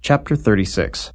Chapter 36.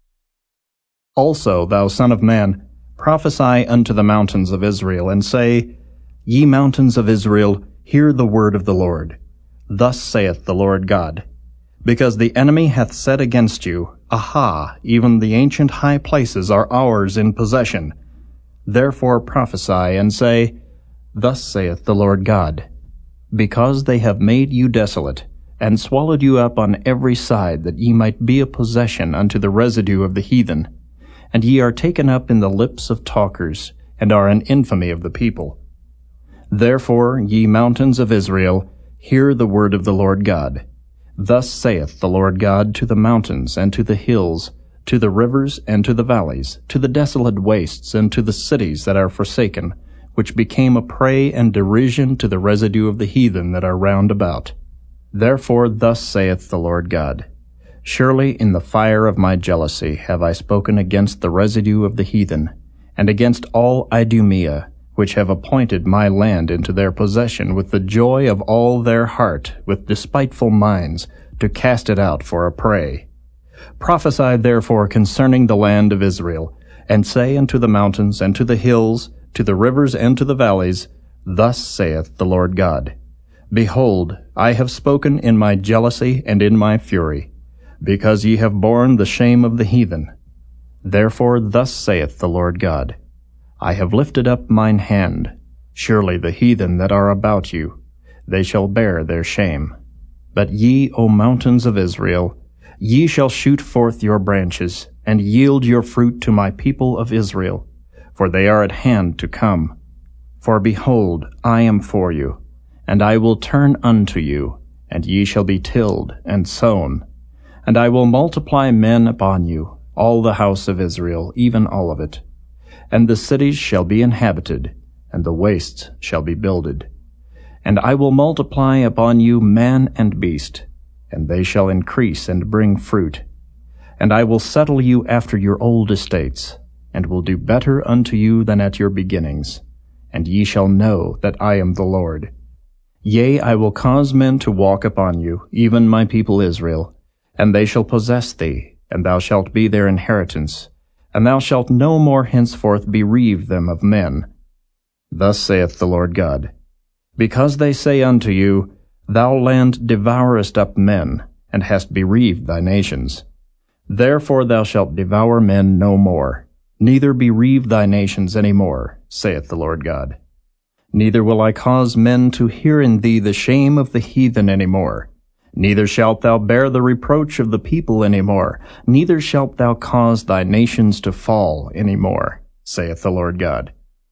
Also, thou son of man, prophesy unto the mountains of Israel, and say, Ye mountains of Israel, hear the word of the Lord. Thus saith the Lord God, Because the enemy hath said against you, Aha, even the ancient high places are ours in possession. Therefore prophesy, and say, Thus saith the Lord God, Because they have made you desolate, and swallowed you up on every side, that ye might be a possession unto the residue of the heathen. And ye are taken up in the lips of talkers, and are an infamy of the people. Therefore, ye mountains of Israel, hear the word of the Lord God. Thus saith the Lord God to the mountains and to the hills, to the rivers and to the valleys, to the desolate wastes and to the cities that are forsaken, which became a prey and derision to the residue of the heathen that are round about. Therefore thus saith the Lord God, Surely in the fire of my jealousy have I spoken against the residue of the heathen, and against all Idumea, which have appointed my land into their possession with the joy of all their heart, with despiteful minds, to cast it out for a prey. Prophesy therefore concerning the land of Israel, and say unto the mountains and to the hills, to the rivers and to the valleys, Thus saith the Lord God, Behold, I have spoken in my jealousy and in my fury, because ye have borne the shame of the heathen. Therefore thus saith the Lord God, I have lifted up mine hand. Surely the heathen that are about you, they shall bear their shame. But ye, O mountains of Israel, ye shall shoot forth your branches, and yield your fruit to my people of Israel, for they are at hand to come. For behold, I am for you, and I will turn unto you, and ye shall be tilled and sown. And I will multiply men upon you, all the house of Israel, even all of it. And the cities shall be inhabited, and the wastes shall be builded. And I will multiply upon you man and beast, and they shall increase and bring fruit. And I will settle you after your old estates, and will do better unto you than at your beginnings. And ye shall know that I am the Lord. Yea, I will cause men to walk upon you, even my people Israel, and they shall possess thee, and thou shalt be their inheritance, and thou shalt no more henceforth bereave them of men. Thus saith the Lord God, Because they say unto you, Thou land devourest up men, and hast bereaved thy nations. Therefore thou shalt devour men no more, neither bereave thy nations any more, saith the Lord God. Neither will I cause men to hear in thee the shame of the heathen any more. Neither shalt thou bear the reproach of the people any more. Neither shalt thou cause thy nations to fall any more, saith the Lord God.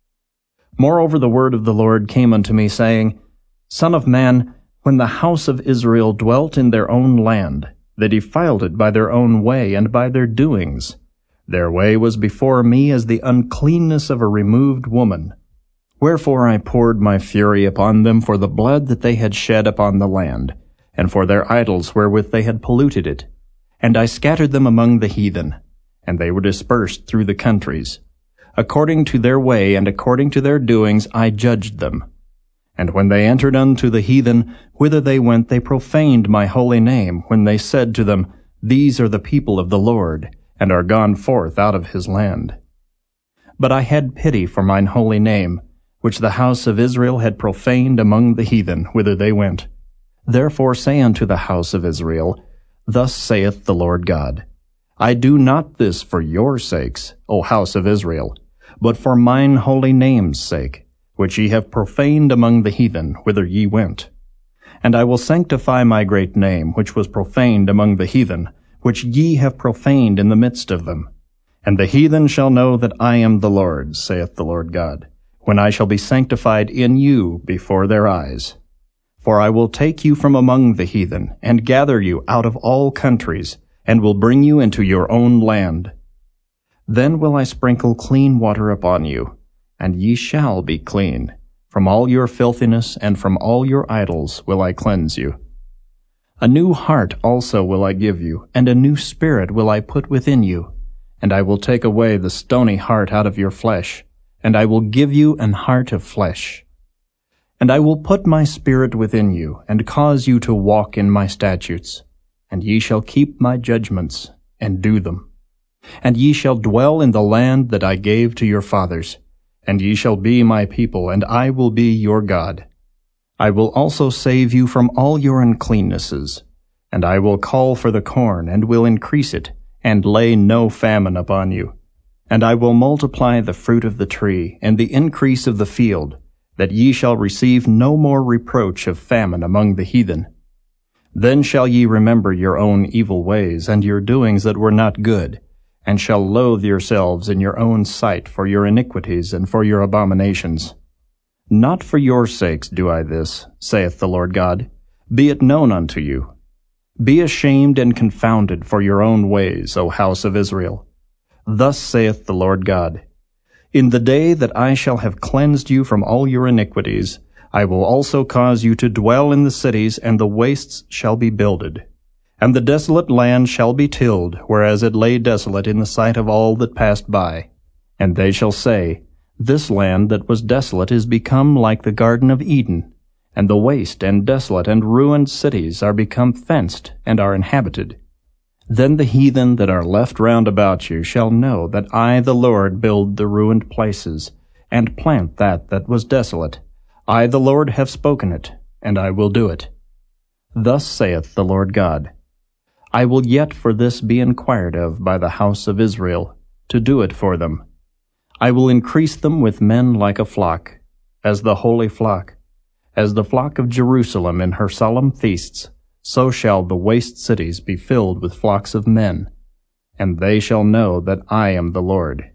Moreover the word of the Lord came unto me, saying, Son of man, when the house of Israel dwelt in their own land, they defiled it by their own way and by their doings. Their way was before me as the uncleanness of a removed woman. Wherefore I poured my fury upon them for the blood that they had shed upon the land, and for their idols wherewith they had polluted it. And I scattered them among the heathen, and they were dispersed through the countries. According to their way and according to their doings I judged them. And when they entered unto the heathen, whither they went, they profaned my holy name, when they said to them, These are the people of the Lord, and are gone forth out of his land. But I had pity for mine holy name, which the house of Israel had profaned among the heathen, whither they went. Therefore say unto the house of Israel, Thus saith the Lord God, I do not this for your sakes, O house of Israel, but for mine holy name's sake, which ye have profaned among the heathen, whither ye went. And I will sanctify my great name, which was profaned among the heathen, which ye have profaned in the midst of them. And the heathen shall know that I am the Lord, saith the Lord God, when I shall be sanctified in you before their eyes. For I will take you from among the heathen, and gather you out of all countries, and will bring you into your own land. Then will I sprinkle clean water upon you, and ye shall be clean. From all your filthiness and from all your idols will I cleanse you. A new heart also will I give you, and a new spirit will I put within you. And I will take away the stony heart out of your flesh, and I will give you an heart of flesh. And I will put my spirit within you, and cause you to walk in my statutes. And ye shall keep my judgments, and do them. And ye shall dwell in the land that I gave to your fathers, and ye shall be my people, and I will be your God. I will also save you from all your uncleannesses, and I will call for the corn, and will increase it, and lay no famine upon you. And I will multiply the fruit of the tree, and the increase of the field, that ye shall receive no more reproach of famine among the heathen. Then shall ye remember your own evil ways, and your doings that were not good, and shall loathe yourselves in your own sight for your iniquities and for your abominations. Not for your sakes do I this, saith the Lord God. Be it known unto you. Be ashamed and confounded for your own ways, O house of Israel. Thus saith the Lord God, In the day that I shall have cleansed you from all your iniquities, I will also cause you to dwell in the cities, and the wastes shall be builded. And the desolate land shall be tilled, whereas it lay desolate in the sight of all that passed by. And they shall say, This land that was desolate is become like the Garden of Eden, and the waste and desolate and ruined cities are become fenced and are inhabited. Then the heathen that are left round about you shall know that I, the Lord, build the ruined places, and plant that was desolate. I, the Lord, have spoken it, and I will do it. Thus saith the Lord God, I will yet for this be inquired of by the house of Israel, to do it for them. I will increase them with men like a flock, as the holy flock, as the flock of Jerusalem in her solemn feasts. So shall the waste cities be filled with flocks of men, and they shall know that I am the Lord.